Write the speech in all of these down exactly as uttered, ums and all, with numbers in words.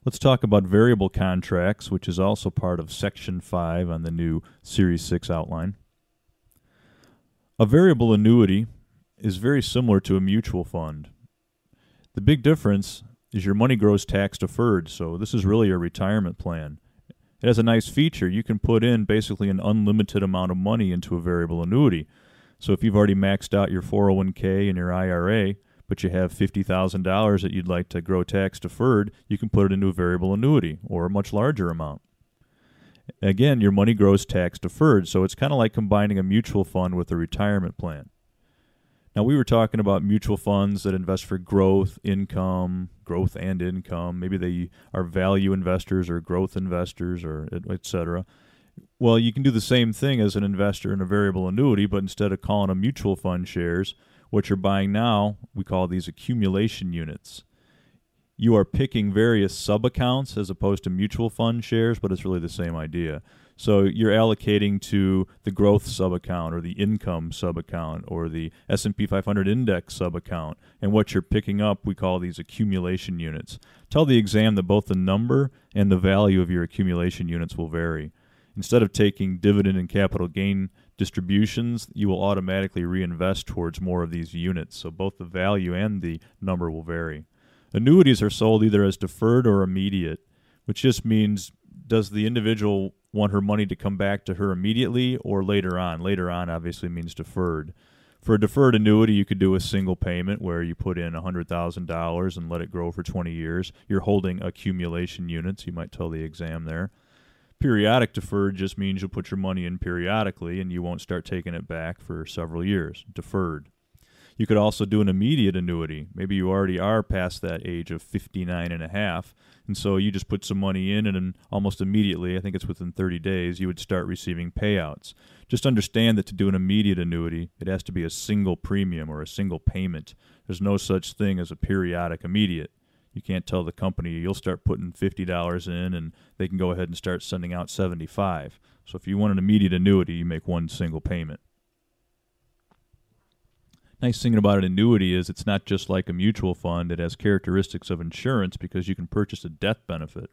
Let's talk about variable contracts, which is also part of Section five on the new Series six outline. A variable annuity is very similar to a mutual fund. The big difference is your money grows tax deferred, so this is really a retirement plan. It has a nice feature. You can put in basically an unlimited amount of money into a variable annuity. So if you've already maxed out your four oh one k and your I R A, but you have fifty thousand dollars that you'd like to grow tax deferred, you can put it into a variable annuity or a much larger amount. Again, your money grows tax deferred, so it's kind of like combining a mutual fund with a retirement plan. Now, we were talking about mutual funds that invest for growth, income, growth and income. Maybe they are value investors or growth investors or et cetera. Well, you can do the same thing as an investor in a variable annuity, but instead of calling them mutual fund shares, what you're buying now, we call these accumulation units. You are picking various sub-accounts as opposed to mutual fund shares, but it's really the same idea. So you're allocating to the growth sub-account or the income sub-account or the S and P five hundred index sub-account, and what you're picking up, we call these accumulation units. Tell the exam that both the number and the value of your accumulation units will vary. Instead of taking dividend and capital gain distributions, you will automatically reinvest towards more of these units, so both the value and the number will vary. Annuities are sold either as deferred or immediate, which just means does the individual want her money to come back to her immediately or later on? Later on obviously means deferred. For a deferred annuity, you could do a single payment where you put in one hundred thousand dollars and let it grow for twenty years. You're holding accumulation units, you might tell the exam there. Periodic deferred just means you'll put your money in periodically and you won't start taking it back for several years. Deferred. You could also do an immediate annuity. Maybe you already are past that age of fifty-nine and a half, and so you just put some money in and then almost immediately, I think it's within thirty days, you would start receiving payouts. Just understand that to do an immediate annuity, it has to be a single premium or a single payment. There's no such thing as a periodic immediate. You can't tell the company you'll start putting fifty dollars in and they can go ahead and start sending out seventy-five dollars. So if you want an immediate annuity, you make one single payment. Nice thing about an annuity is it's not just like a mutual fund. It has characteristics of insurance because you can purchase a death benefit,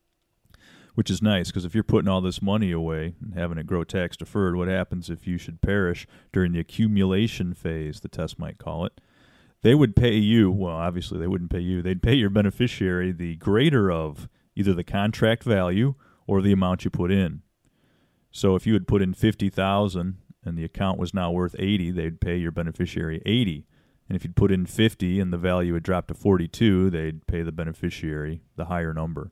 which is nice because if you're putting all this money away and having it grow tax deferred, what happens if you should perish during the accumulation phase, the test might call it? They would pay you, well, obviously they wouldn't pay you, they'd pay your beneficiary the greater of either the contract value or the amount you put in. So if you had put in fifty thousand dollars and the account was now worth eighty, they'd pay your beneficiary eighty. And if you'd put in fifty and the value had dropped to forty-two, they'd pay the beneficiary the higher number.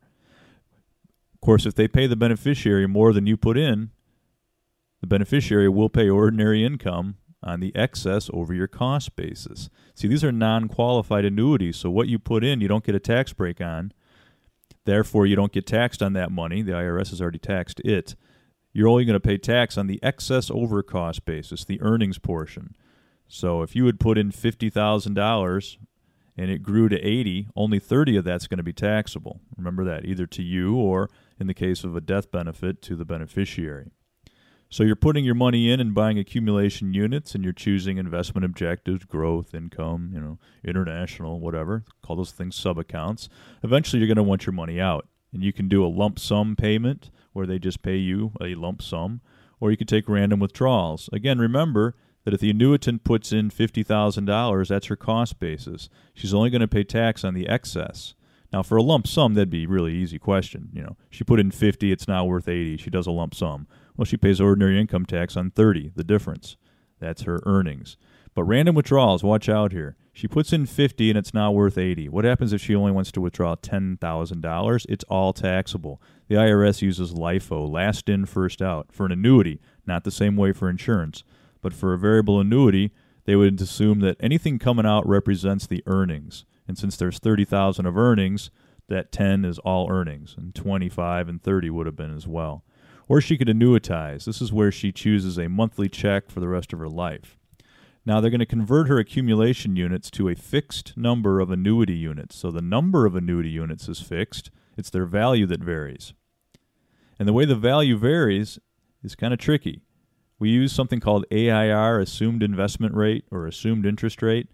Of course, if they pay the beneficiary more than you put in, the beneficiary will pay ordinary income on the excess over your cost basis. See, these are non-qualified annuities, so what you put in, you don't get a tax break on. Therefore, you don't get taxed on that money. The I R S has already taxed it. You're only going to pay tax on the excess over cost basis, the earnings portion. So if you had put in fifty thousand dollars and it grew to eighty, only thirty of that's going to be taxable. Remember that, either to you or, in the case of a death benefit, to the beneficiary. So you're putting your money in and buying accumulation units, and you're choosing investment objectives, growth, income, you know, international, whatever. Call those things sub-accounts. Eventually, you're going to want your money out, and you can do a lump sum payment where they just pay you a lump sum, or you could take random withdrawals. Again, remember that if the annuitant puts in fifty thousand dollars, that's her cost basis. She's only going to pay tax on the excess. Now, for a lump sum, that'd be a really easy question. You know, she put in fifty, it's now worth eighty. She does a lump sum. Well, she pays ordinary income tax on thirty, the difference. That's her earnings. But random withdrawals, watch out here. She puts in fifty and it's now worth eighty. What happens if she only wants to withdraw ten thousand dollars? It's all taxable. The I R S uses LIFO, last in, first out, for an annuity, not the same way for insurance. But for a variable annuity, they would assume that anything coming out represents the earnings. And since there's thirty thousand dollars of earnings, that ten is all earnings, and twenty-five and thirty would have been as well. Or she could annuitize. This is where she chooses a monthly check for the rest of her life. Now, they're going to convert her accumulation units to a fixed number of annuity units. So the number of annuity units is fixed. It's their value that varies. And the way the value varies is kind of tricky. We use something called A I R, assumed investment rate, or assumed interest rate.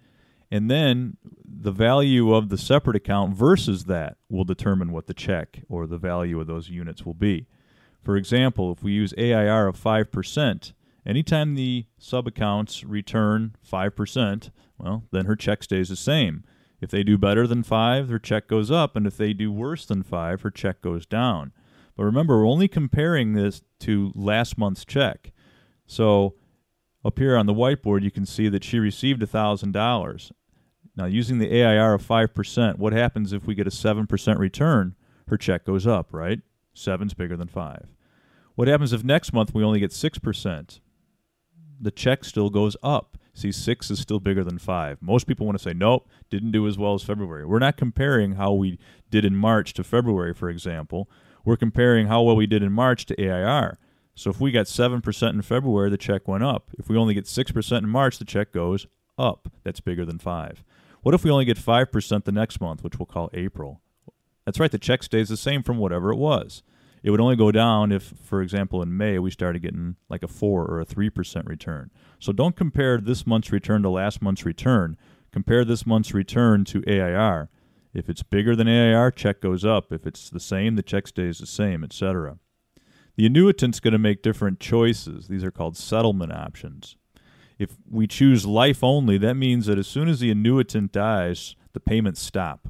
And then the value of the separate account versus that will determine what the check or the value of those units will be. For example, if we use A I R of five percent, anytime the sub-accounts return five percent, well, then her check stays the same. If they do better than five, her check goes up, and if they do worse than five, her check goes down. But remember, we're only comparing this to last month's check. So up here on the whiteboard, you can see that she received one thousand dollars. Now, using the A I R of five percent, what happens if we get a seven percent return? Her check goes up, right? seven's bigger than five. What happens if next month we only get six percent? The check still goes up. See, six is still bigger than five. Most people want to say, nope, didn't do as well as February. We're not comparing how we did in March to February, for example. We're comparing how well we did in March to A I R. So if we got seven percent in February, the check went up. If we only get six percent in March, the check goes up. That's bigger than five. What if we only get five percent the next month, which we'll call April? That's right, the check stays the same from whatever it was. It would only go down if, for example, in May we started getting like a four or a three percent return. So don't compare this month's return to last month's return. Compare this month's return to A I R. If it's bigger than A I R, check goes up. If it's the same, the check stays the same, et cetera. The annuitant's going to make different choices. These are called settlement options. If we choose life only, that means that as soon as the annuitant dies, the payments stop.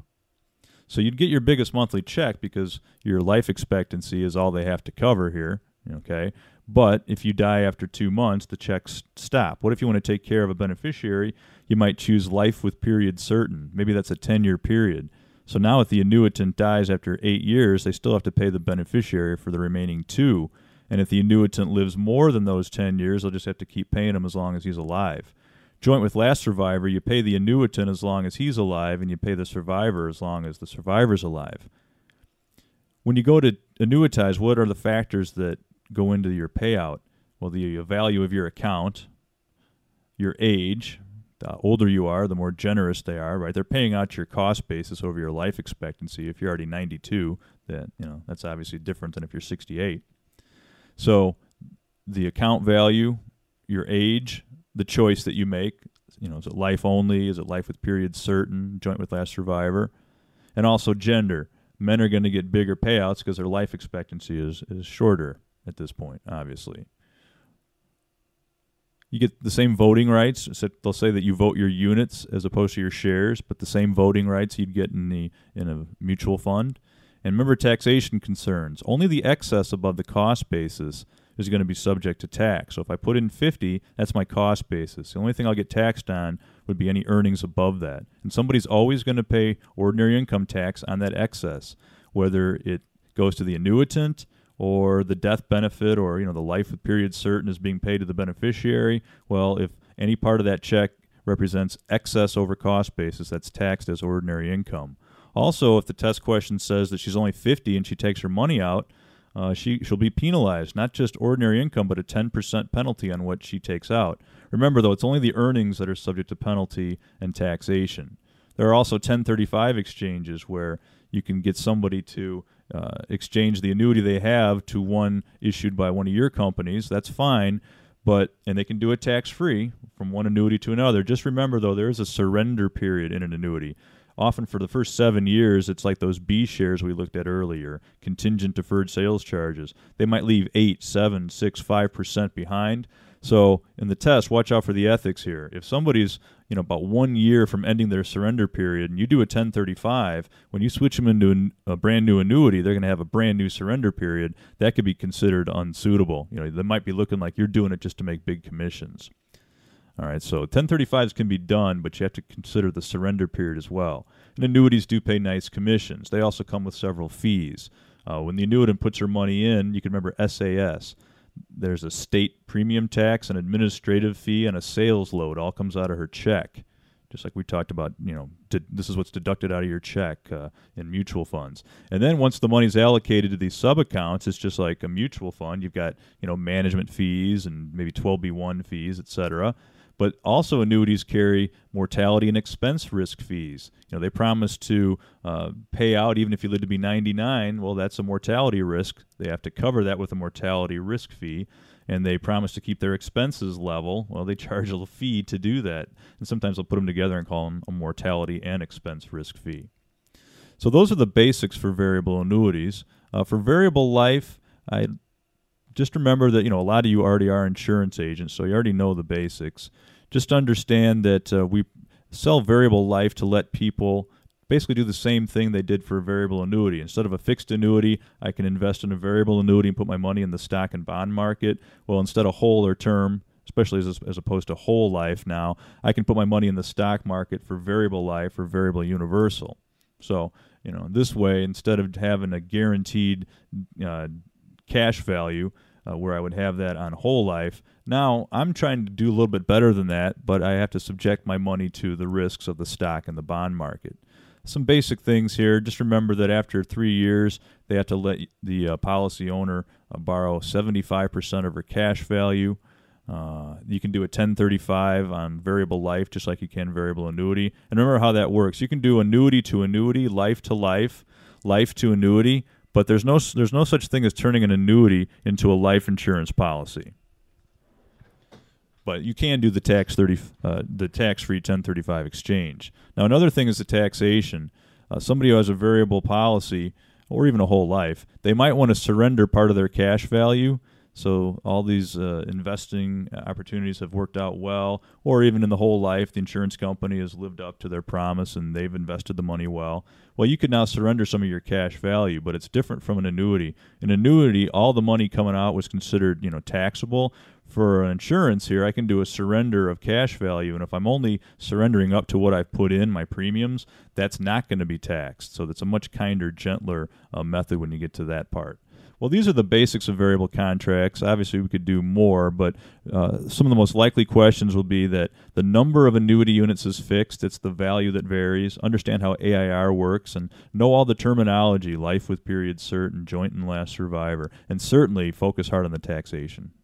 So you'd get your biggest monthly check because your life expectancy is all they have to cover here, okay? But if you die after two months, the checks stop. What if you want to take care of a beneficiary? You might choose life with period certain. Maybe that's a ten-year period. So now if the annuitant dies after eight years, they still have to pay the beneficiary for the remaining two. And if the annuitant lives more than those ten years, they'll just have to keep paying him as long as he's alive. Joint with last survivor, you pay the annuitant as long as he's alive, and you pay the survivor as long as the survivor's alive. When you go to annuitize, what are the factors that go into your payout? Well, the value of your account, your age. The older you are, the more generous they are, right? They're paying out your cost basis over your life expectancy. If you're already ninety-two, then you know that's obviously different than if you're sixty-eight. So the account value, your age, the choice that you make, you know, is it life only? Is it life with period certain, joint with last survivor? And also gender. Men are going to get bigger payouts because their life expectancy is, is shorter at this point, obviously. You get the same voting rights. So they'll say that you vote your units as opposed to your shares, but the same voting rights you'd get in the in a mutual fund. And remember taxation concerns. Only the excess above the cost basis is going to be subject to tax. So if I put in fifty, that's my cost basis. The only thing I'll get taxed on would be any earnings above that. And somebody's always going to pay ordinary income tax on that excess, whether it goes to the annuitant or the death benefit or, you know, the life with period certain is being paid to the beneficiary. Well, if any part of that check represents excess over cost basis, that's taxed as ordinary income. Also, if the test question says that she's only fifty and she takes her money out, uh, she, she'll be penalized, not just ordinary income, but a ten percent penalty on what she takes out. Remember, though, it's only the earnings that are subject to penalty and taxation. There are also ten thirty-five exchanges where you can get somebody to uh, exchange the annuity they have to one issued by one of your companies. That's fine, but and they can do it tax-free from one annuity to another. Just remember, though, there is a surrender period in an annuity. Often for the first seven years, it's like those B shares we looked at earlier, contingent deferred sales charges. They might leave eight, seven, six, five percent behind. So in the test, watch out for the ethics here. If somebody's, you know, about one year from ending their surrender period and you do a ten thirty-five, when you switch them into a brand new annuity, they're going to have a brand new surrender period. That could be considered unsuitable. You know, they might be looking like you're doing it just to make big commissions. All right, so ten thirty-fives can be done, but you have to consider the surrender period as well. And annuities do pay nice commissions. They also come with several fees. Uh, when the annuitant puts her money in, you can remember S A S. There's a state premium tax, an administrative fee, and a sales load. All comes out of her check. Just like we talked about, you know, de- this is what's deducted out of your check uh, in mutual funds. And then once the money's allocated to these sub-accounts, it's just like a mutual fund. You've got, you know, management fees and maybe twelve B one fees, et cetera. But also annuities carry mortality and expense risk fees. You know, they promise to uh, pay out even if you live to be ninety-nine. Well, that's a mortality risk. They have to cover that with a mortality risk fee. and they promise to keep their expenses level, well, they charge a fee to do that. And sometimes they'll put them together and call them a mortality and expense risk fee. So those are the basics for variable annuities. Uh, for variable life, I just remember that, you know, a lot of you already are insurance agents, so you already know the basics. Just understand that uh, we sell variable life to let people basically do the same thing they did for a variable annuity. Instead of a fixed annuity, I can invest in a variable annuity and put my money in the stock and bond market. Well, instead of whole or term, especially as, as opposed to whole life now, I can put my money in the stock market for variable life or variable universal. So, you know, this way, instead of having a guaranteed uh, cash value uh, where I would have that on whole life, now I'm trying to do a little bit better than that, but I have to subject my money to the risks of the stock and the bond market. Some basic things here. Just remember that after three years, they have to let the uh, policy owner uh, borrow seventy-five percent of her cash value. Uh, you can do a ten thirty-five on variable life just like you can variable annuity. And remember how that works. You can do annuity to annuity, life to life, life to annuity, but there's no there's no such thing as turning an annuity into a life insurance policy. But you can do the tax thirty, uh, the tax-free ten thirty-five exchange. Now, another thing is the taxation. Uh, somebody who has a variable policy, or even a whole life, they might want to surrender part of their cash value. So all these uh, investing opportunities have worked out well, or even in the whole life, the insurance company has lived up to their promise and they've invested the money well. Well, you could now surrender some of your cash value, but it's different from an annuity. An annuity, all the money coming out was considered, you know, taxable. For insurance here, I can do a surrender of cash value, and if I'm only surrendering up to what I've put in, my premiums, that's not going to be taxed. So that's a much kinder, gentler uh, method when you get to that part. Well, these are the basics of variable contracts. Obviously, we could do more, but uh, some of the most likely questions will be that the number of annuity units is fixed. It's the value that varies. Understand how A I R works and know all the terminology, life with period certain, joint and last survivor, and certainly focus hard on the taxation.